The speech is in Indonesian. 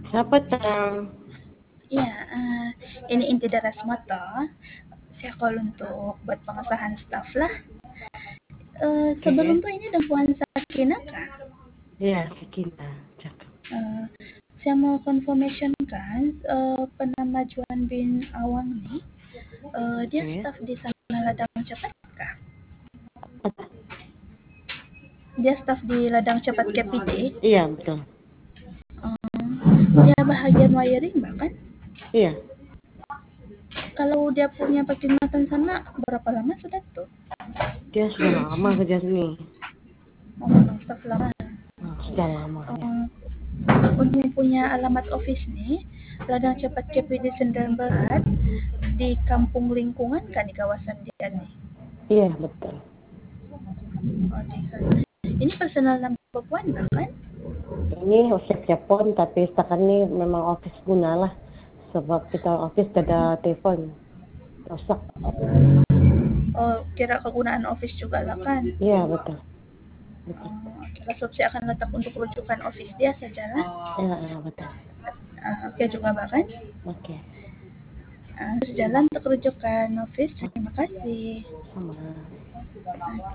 Siapa Cang? Iya, ini inti dari Moto. Saya call untuk buat pengesahan staff lah. Sebelum Oke. tuh ini dengan Puan Sakinah kah? Iya, Sakina. Cakep. Eh, saya mau confirmation kan, penamajuan bin Awang nih, dia Oke. staff di sana ladang cepat kah? Apa? Dia staff di ladang cepat KPD. Iya, betul. Dia bahagian wiring bahkan. Iya, Kalau dia punya perkhidmatan sana, berapa lama sudah tuh? dia sudah lama kerja sini. Oh, memang staff lama. Sudah lama ya. Untuk punya alamat office nih, ladang cepat KPD Sendang Berat di kampung lingkungan kan di kawasan dia nih. Iya, betul. Oh, di sana. Ini personal number Puan kan? Ini Osek Japon, tapi setakat ini memang office guna lah. Sebab kita office ada telepon. Rusak. Oh, kira kegunaan office juga lah kan? Iya, betul. Betul. Okay. So, saya akan letak untuk rujukan office dia saja lah. Iya, betul. Oke juga bahkan. Oke. Jalan untuk rujukan office. Terima kasih. Sama.